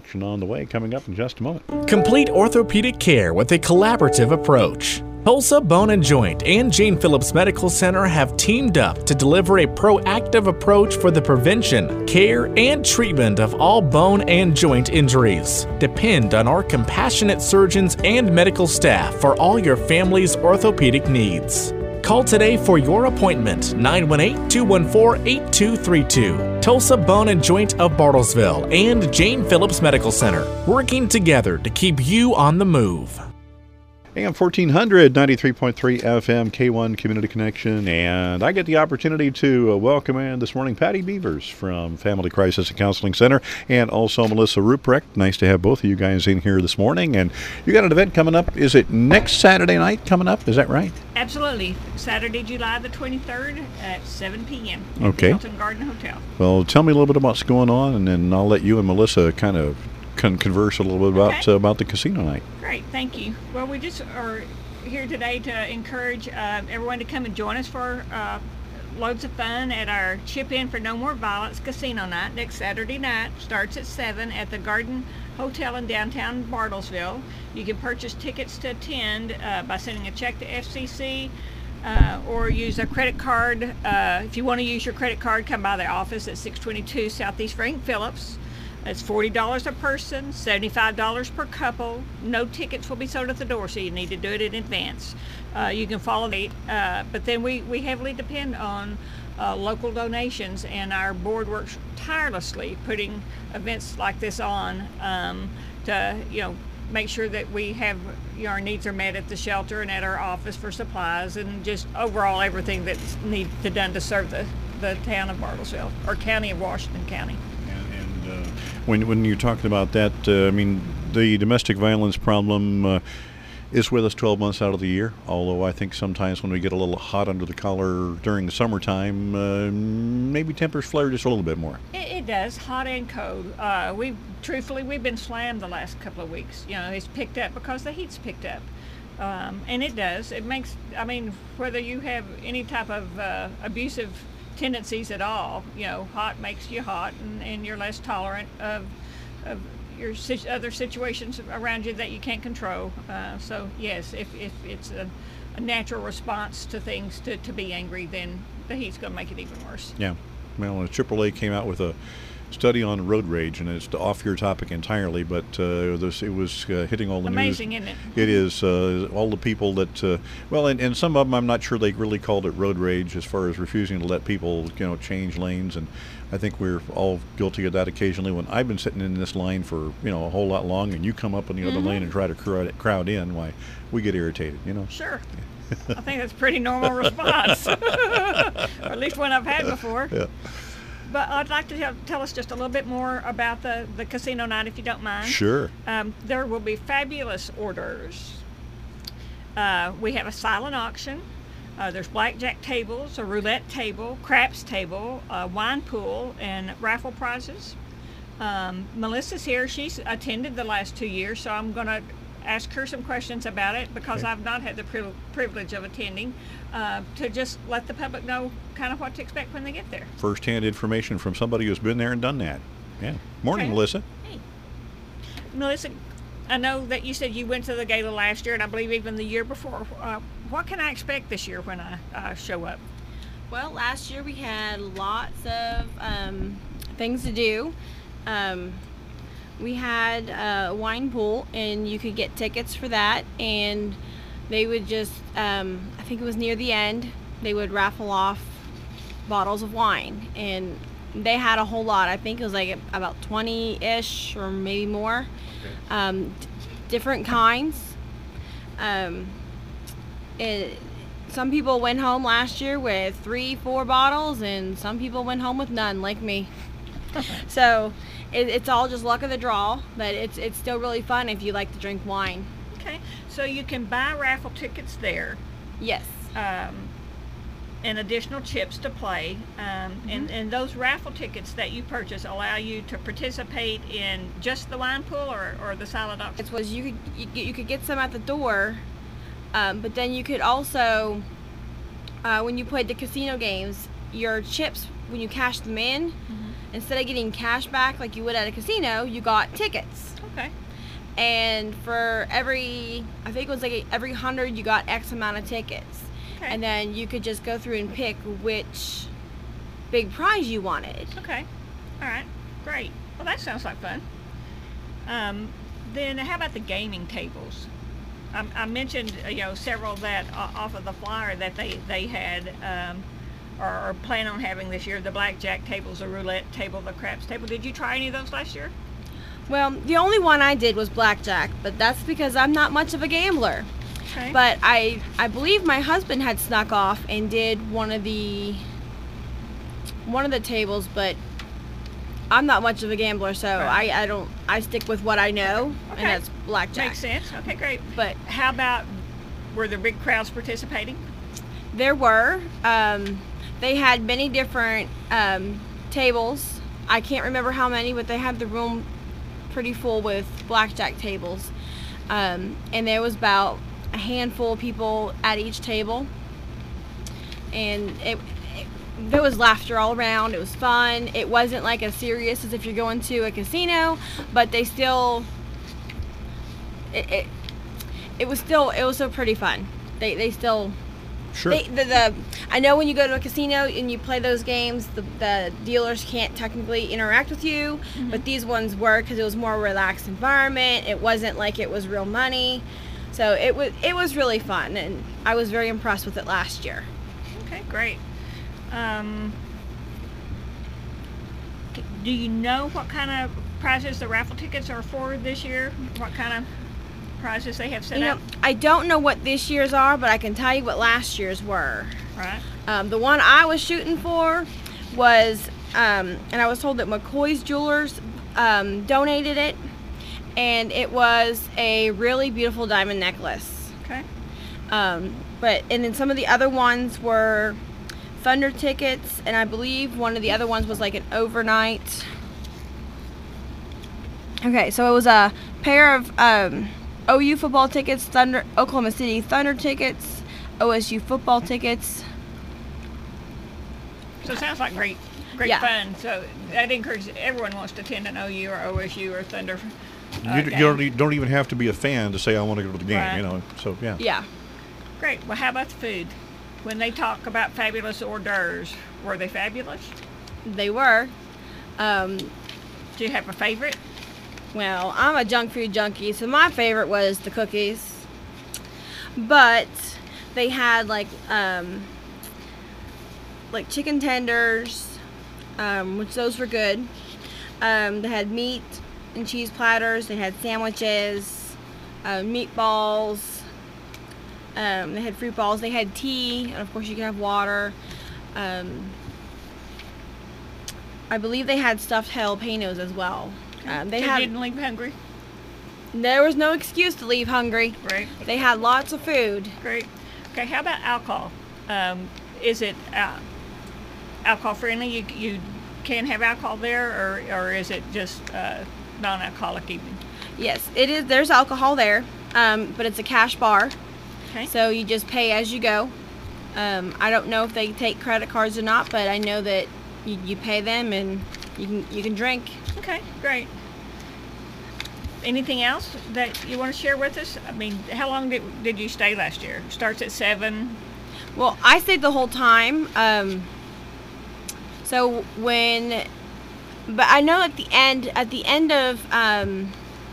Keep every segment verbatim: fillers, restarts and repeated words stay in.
Connection on the way, coming up in just a moment. Complete orthopedic care with a collaborative approach. Tulsa Bone and Joint and Jane Phillips Medical Center have teamed up to deliver a proactive approach for the prevention, care, and treatment of all bone and joint injuries. Depend on our compassionate surgeons and medical staff for all your family's orthopedic needs. Call today for your appointment, nine one eight, two one four, eight two three two. Tulsa Bone and Joint of Bartlesville and Jane Phillips Medical Center, working together to keep you on the move. A M fourteen hundred, ninety-three point three F M, K one Community Connection, and I get the opportunity to uh, welcome in this morning Patty Beavers from Family Crisis and Counseling Center, and also Melissa Ruprecht. Nice to have both of you guys in here this morning. And you got an event coming up. Is it next Saturday night coming up? Is that right? Absolutely. Saturday, July the twenty-third at seven p.m. at Okay. the Hilton Garden Hotel. Well, tell me a little bit about what's going on, and then I'll let you and Melissa kind of con- converse a little bit about Okay. uh, about the casino night. Great, thank you. Well, we just are here today to encourage uh, everyone to come and join us for uh, loads of fun at our Chip In for No More Violence Casino Night next Saturday night. Starts at seven at the Garden Hotel in downtown Bartlesville. You can purchase tickets to attend uh, by sending a check to F C C uh, or use a credit card. Uh, if you want to use your credit card, come by the office at six twenty-two Southeast Frank Phillips. It's forty dollars a person, seventy-five dollars per couple. No tickets will be sold at the door, so you need to do it in advance. Uh, you can follow the, uh, but then we, we heavily depend on uh, local donations, and our board works tirelessly putting events like this on um, to, you know, make sure that we have, you know, our needs are met at the shelter and at our office for supplies, and just overall everything that's need to done to serve the, the town of Bartlesville, or county of Washington County. Uh, when when you're talking about that, uh, I mean, the domestic violence problem uh, is with us twelve months out of the year, although I think sometimes when we get a little hot under the collar during the summertime, uh, maybe tempers flare just a little bit more. It, it does, hot and cold. Uh, we truthfully, we've been slammed the last couple of weeks. You know, it's picked up because the heat's picked up. Um, and it does. It makes, I mean, whether you have any type of uh, abusive tendencies at all, you know, hot makes you hot, and, and you're less tolerant of, of your si- other situations around you that you can't control. Uh, so yes, if, if it's a, a natural response to things to, to be angry, then the heat's going to make it even worse. Yeah. Well, uh, triple A came out with a study on road rage, and it's off your topic entirely, but uh, this, it was uh, hitting all the Amazing, news. isn't it? It is. Uh, all the people that, uh, well, and, and some of them, I'm not sure they really called it road rage as far as refusing to let people, you know, change lanes, and I think we're all guilty of that occasionally. When I've been sitting in this line for, you know, a whole lot long, and you come up in the Mm-hmm. other lane and try to crowd, crowd in, why, we get irritated, you know? Sure. I think that's a pretty normal response, or at least one I've had before. Yeah. But I'd like to tell, tell us just a little bit more about the, the casino night, if you don't mind. Sure. Um, there will be fabulous orders. Uh, we have a silent auction. Uh, there's blackjack tables, a roulette table, craps table, a wine pool, and raffle prizes. Um, Melissa's here. She's attended the last two years, so I'm going to ask her some questions about it because Okay. I've not had the pri- privilege of attending, uh, to just let the public know kind of what to expect when they get there. First-hand information from somebody who's been there and done that. Yeah. Morning, Okay. Melissa. Hey. Melissa, I know that you said you went to the gala last year, and I believe even the year before. Uh, what can I expect this year when I uh, show up? Well, last year we had lots of um, things to do. Um, we had a wine pool, and you could get tickets for that, and they would just, um, I think it was near the end, they would raffle off bottles of wine, and they had a whole lot. I think it was like about twenty-ish or maybe more, um, d- different kinds. Um, it, some people went home last year with three, four bottles, and some people went home with none, like me. So it, it's all just luck of the draw, but it's it's still really fun if you like to drink wine. Okay, so you can buy raffle tickets there, Yes. um, and additional chips to play, um, and, and those raffle tickets that you purchase allow you to participate in just the wine pool or, or the silent auction. It was you could you, get- you could get some at the door, um, but then you could also, uh, when you played the casino games, your chips, when you cashed them in, instead of getting cash back like you would at a casino, you got tickets. Okay. And for every, I think it was like every hundred, you got X amount of tickets. Okay. And then you could just go through and pick which big prize you wanted. Okay. All right. Great. Well, that sounds like fun. Um, then how about the gaming tables? I, I mentioned, uh, you know, several that uh, off of the flyer that they they had um, or, or plan on having this year. The blackjack tables, the roulette table, the craps table. Did you try any of those last year? Well, the only one I did was blackjack, but that's because I'm not much of a gambler. Okay. But I I believe my husband had snuck off and did one of the one of the tables, but I'm not much of a gambler, so Right. I, I don't I stick with what I know, Okay. and that's blackjack. Makes sense. Okay, great. But How about, were there big crowds participating? there were um, they had many different um, tables. I can't remember how many, but they had the room pretty full with blackjack tables, um, and there was about a handful of people at each table, and it, it there was laughter all around. It was fun. It wasn't like as serious as if you're going to a casino, but they still it it, it was still it was still pretty fun. They they still Sure. They, the, the I know when you go to a casino and you play those games, the, the dealers can't technically interact with you, but these ones were, because it was more relaxed environment. It wasn't like it was real money, so it was it was really fun, and I was very impressed with it last year. Okay, great. Um, c- do you know what kind of prizes the raffle tickets are for this year? What kind of prizes they have set You know, up? I don't know what this year's are, but I can tell you what last year's were. Right. Um, the one I was shooting for was, um, and I was told that McCoy's Jewelers um, donated it, and it was a really beautiful diamond necklace. Okay. Um, but and then some of the other ones were Thunder tickets, and I believe one of the other ones was like an overnight. Okay, so it was a pair of um, O U football tickets, Thunder Oklahoma City Thunder tickets, O S U football tickets. So it sounds like great, great Yeah. fun. So that encourages everyone wants to attend an O U or O S U or Thunder. Uh, You, game. you don't, e- don't even have to be a fan to say I want to go to the game. Right. You know, so yeah. Yeah. Great. Well, how about the food? When they talk about fabulous hors d'oeuvres, were they fabulous? They were. Um, Do you have a favorite? well, I'm a junk food junkie, so my favorite was the cookies. But they had like um, like chicken tenders, um, which those were good. Um, they had meat and cheese platters. They had sandwiches, uh, meatballs. Um, they had fruit balls. They had tea, and of course you can have water. Um, I believe they had stuffed jalapenos as well. Um, they So had. you didn't leave hungry? There was no excuse to leave hungry. Great. They had lots of food. Great. Okay, how about alcohol? Um, is it uh, alcohol friendly? You you can have alcohol there, or, or is it just uh, non-alcoholic evening? Yes, it is. There's alcohol there, um, but it's a cash bar, Okay. so you just pay as you go. Um, I don't know if they take credit cards or not, but I know that you, you pay them and you can you can drink. Okay, great. Anything else that you want to share with us? I mean, how long did, did you stay last year? Starts at seven. Well, I stayed the whole time. Um, so when, but I know at the end, at the end of, um,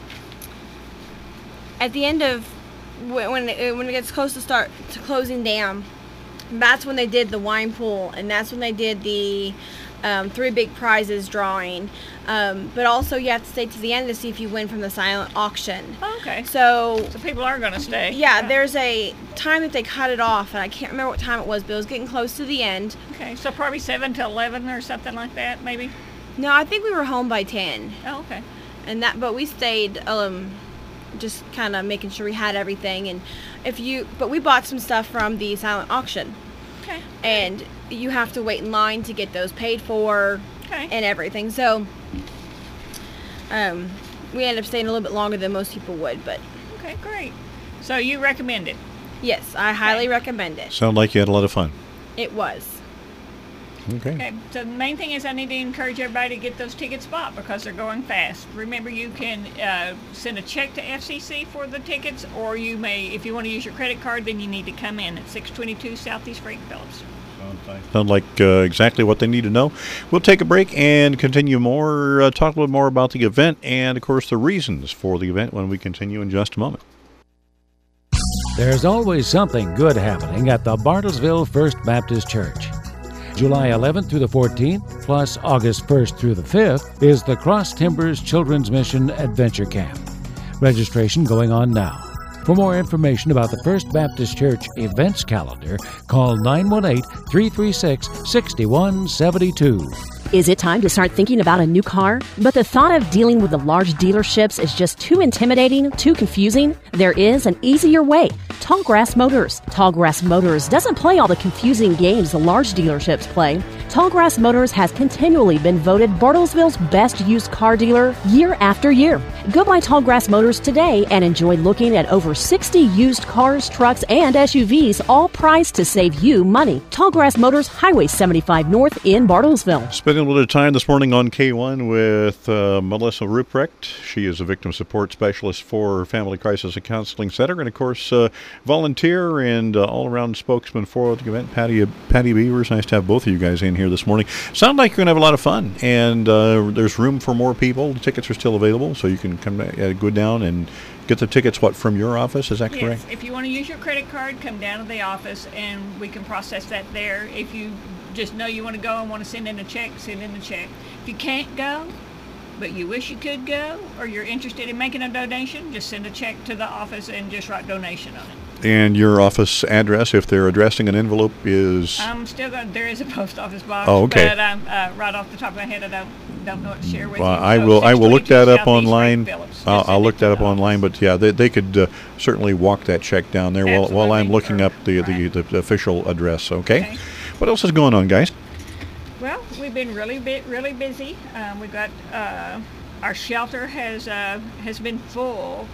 at the end of when when it, when it gets close to start to closing down, that's when they did the wine pool, and that's when they did the um, three big prizes drawing. Um, but also you have to stay to the end to see if you win from the silent auction. Oh, okay. So So people are going to stay. yeah, there's a time that they cut it off, and I can't remember what time it was, but it was getting close to the end. Okay, so probably seven to eleven or something like that, maybe. No, I think we were home by ten, Oh, okay. and that. But we stayed, um, just kind of making sure we had everything. And if you, but we bought some stuff from the silent auction, Okay. and you have to wait in line to get those paid for Okay. and everything. So, um, we ended up staying a little bit longer than most people would, but Okay, great. So you recommend it? yes, I highly Okay. recommend it. Sound like you had a lot of fun. It was. Okay. Okay, so the main thing is I need to encourage everybody to get those tickets bought because they're going fast. Remember, you can uh, send a check to F C C for the tickets, or you may, if you want to use your credit card, then you need to come in at six twenty-two Southeast Frank Phillips. Sounds like uh, exactly what they need to know. We'll take a break and continue more, uh, talk a little more about the event and, of course, the reasons for the event when we continue in just a moment. There's always something good happening at the Bartlesville First Baptist Church. July eleventh through the fourteenth, plus August first through the fifth, is the Cross Timbers Children's Mission Adventure Camp. Registration going on now. For more information about the First Baptist Church events calendar, call nine one eight, three three six, six one seven two. Is it time to start thinking about a new car? But the thought of dealing with the large dealerships is just too intimidating, too confusing? There is an easier way. Tallgrass Motors. Tallgrass Motors doesn't play all the confusing games the large dealerships play. Tallgrass Motors has continually been voted Bartlesville's best used car dealer year after year. Go by Tallgrass Motors today and enjoy looking at over sixty used cars, trucks, and S U Vs, all priced to save you money. Tallgrass Motors, Highway seventy-five North in Bartlesville. Spending a little bit of time this morning on K one with uh, Melissa Ruprecht. She is a victim support specialist for Family Crisis and Counseling Center, and of course, uh, volunteer and uh, all-around spokesman for the event, Patty Patty Beavers. Nice to have both of you guys in here this morning. Sound like you're going to have a lot of fun, and uh, there's room for more people. The tickets are still available, so you can come back, uh, go down and get the tickets, what, from your office? Is that yes, correct? If you want to use your credit card, come down to the office, and we can process that there. If you just know you want to go and want to send in a check, send in a check. If you can't go, but you wish you could go, or you're interested in making a donation, just send a check to the office and just write donation on it. And your office address, if they're addressing an envelope, is? I'm still going. There is a post office box. Oh, okay. But um, uh, right off the top of my head, I don't don't know what to share with well, you. I So will. I will look that up Southeast online. Frank Phillips. I'll, Just I'll send look it that to up the online. office. But yeah, they they could uh, certainly walk that check down there while while I'm Absolutely. looking up the, Right. the the official address. Okay? Okay. What else is going on, guys? Well, we've been really bit really busy. Um, we've got uh, our shelter has uh, has been full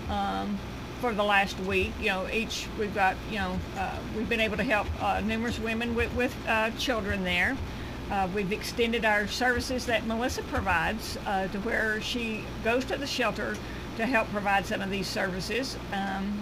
um, for the last week. You know, each we've got you know uh, we've been able to help uh, numerous women with with uh, children there. Uh, we've extended our services that Melissa provides uh, to where she goes to the shelter to help provide some of these services um,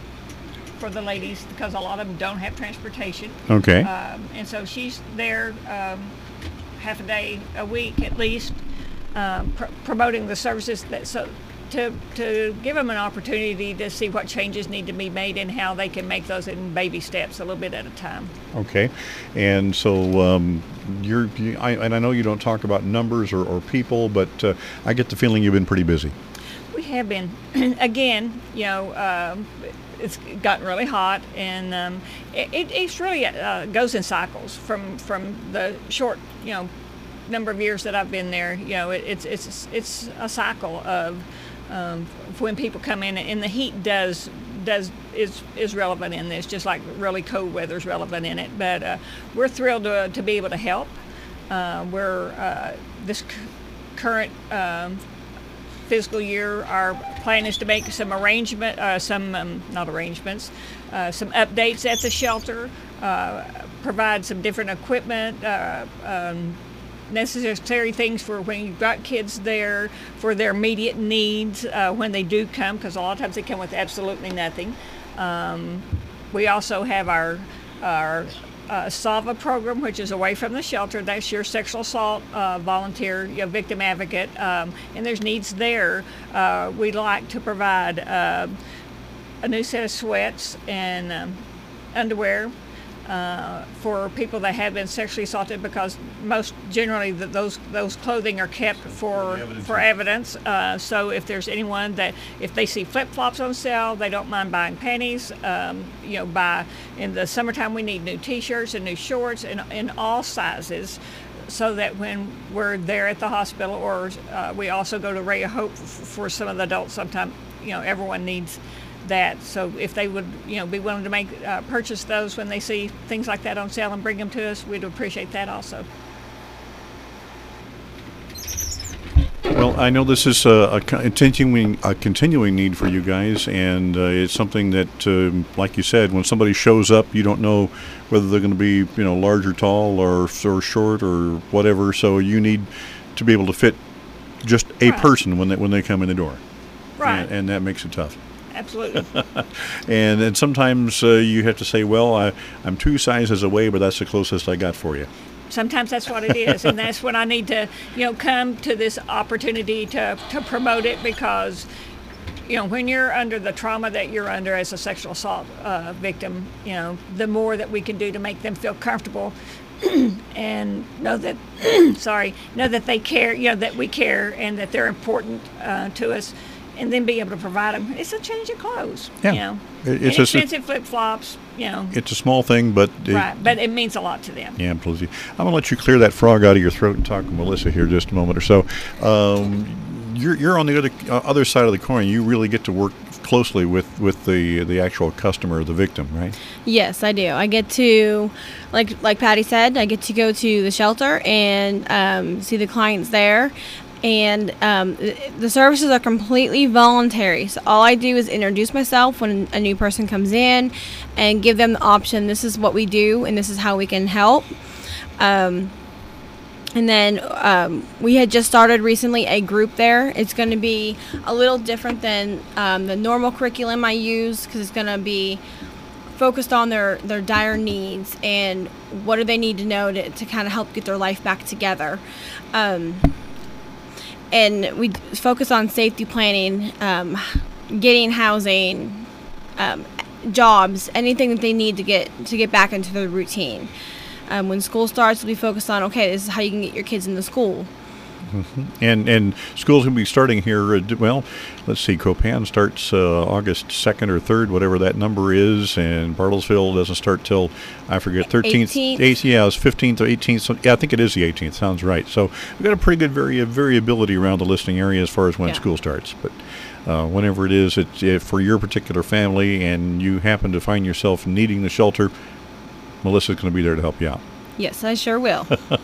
for the ladies, because a lot of them don't have transportation. Okay. Um, and so she's there um, half a day a week at least, um, pr- promoting the services that so to to give them an opportunity to see what changes need to be made and how they can make those in baby steps, a little bit at a time. Okay. And so um, you're. You, I, and I know you don't talk about numbers or, or people, but uh, I get the feeling you've been pretty busy. We have been. Again, you know, um, it's gotten really hot, and um, it, it it's really uh, goes in cycles from from the short, you know, number of years that I've been there. You know, it, it's it's it's a cycle of um, when people come in, and the heat does does is is relevant in this, just like really cold weather is relevant in it. But uh, we're thrilled to to be able to help. Uh, we're uh, this c- current. Um, fiscal year, our plan is to make some arrangement, uh, some um, not arrangements, uh, some updates at the shelter, uh, provide some different equipment, uh, um, necessary things for when you've got kids there for their immediate needs uh, when they do come, because a lot of times they come with absolutely nothing. Um, we also have our our Uh, SAVA program, which is away from the shelter. That's your sexual assault uh, volunteer, your victim advocate, um, and there's needs there. Uh, we like to provide uh, a new set of sweats and um, underwear uh, for people that have been sexually assaulted, because most generally the, those those clothing are kept for evidence. for evidence. Uh, so if there's anyone that if they see flip flops on sale, they don't mind buying panties. Um, you know, buy in the summertime we need new T-shirts and new shorts in in all sizes, so that when we're there at the hospital, or uh, we also go to Ray of Hope f- for some of the adults. Sometimes you know everyone needs that. So if they would, you know, be willing to make uh, purchase those when they see things like that on sale and bring them to us, we'd appreciate that also. Well, Well, I know this is a, a co- continuing a continuing need for you guys, and uh, it's something that, um, like you said, when somebody shows up, you don't know whether they're going to be, you know, large or tall or or short or whatever. So you need to be able to fit just a Right. person when they when they come in the door, Right. and, and that makes it tough. Absolutely. And then sometimes uh, you have to say, well, I, I'm two sizes away, but that's the closest I got for you. Sometimes that's what it is, and that's when I need to, you know, come to this opportunity to, to promote it, because, you know, when you're under the trauma that you're under as a sexual assault uh, victim, you know, the more that we can do to make them feel comfortable and know that, sorry, know that they care, you know, that we care and that they're important uh, to us, and then be able to provide them. It's a change of clothes, Yeah. you know, It- it's a s- inexpensive flip flops, you know, It's a small thing, but it, right, but it means a lot to them. yeah, absolutely. I'm going to let you clear that frog out of your throat and talk to Melissa here just a moment or so. Um, you're, you're on the other uh, other side of the coin. You really get to work closely with, with the the actual customer, the victim, right? Yes, I do. I get to, like like Patty said, I get to go to the shelter and um, see the clients there. And um, th- the services are completely voluntary. So all I do is introduce myself when a new person comes in and give them the option. This is what we do, and this is how we can help. Um, and then um, we had just started recently a group there. It's going to be a little different than um, the normal curriculum I use, because it's going to be focused on their, their dire needs and what do they need to know to, to kind of help get their life back together. Um, and we focus on safety planning, um, getting housing, um, jobs, anything that they need to get to get back into their routine. Um, when school starts, we focus on, okay, this is how you can get your kids into school. And and school's going to be starting here. Uh, d- well, let's see. Copan starts uh, August second or third, whatever that number is, and Bartlesville doesn't start till I forget thirteenth, eighteenth. eighth. Yeah, it's fifteenth or eighteenth. So, yeah, I think it is the eighteenth. Sounds right. So we've got a pretty good vari- variability around the listing area as far as when Yeah. school starts. But uh, whenever it is, it's if for your particular family, and you happen to find yourself needing the shelter, Melissa's going to be there to help you out. Yes, I sure will.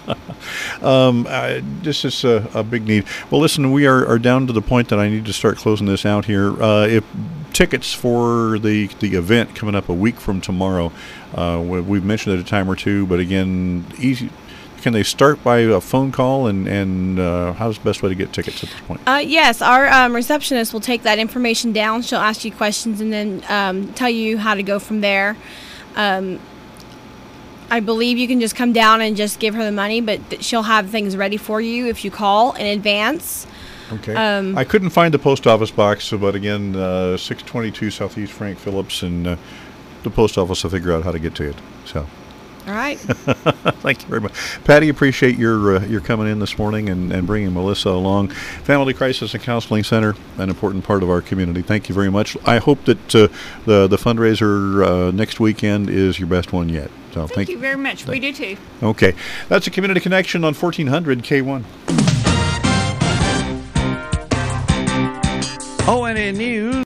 Um, uh, this is a, a big need. Well, listen, we are, are down to the point that I need to start closing this out here. Uh, if tickets for the the event coming up a week from tomorrow, uh, we, we've mentioned it a time or two, but again, easy. Can they start by a phone call, and and uh, how's the best way to get tickets at this point? Uh, yes, our um, receptionist will take that information down. She'll ask you questions and then um, tell you how to go from there. Um, I believe you can just come down and just give her the money, but th- she'll have things ready for you if you call in advance. Okay. Um, I couldn't find the post office box, so, but again, uh, six twenty-two Southeast Frank Phillips, and uh, the post office will figure out how to get to it. So. All right. Thank you very much, Patty. Appreciate your uh, your coming in this morning and, and bringing Melissa along. Family Crisis and Counseling Center, an important part of our community. Thank you very much. I hope that uh, the the fundraiser uh, next weekend is your best one yet. So Thank you very much. We do too. Okay, that's a Community Connection on fourteen hundred K one. O N N News.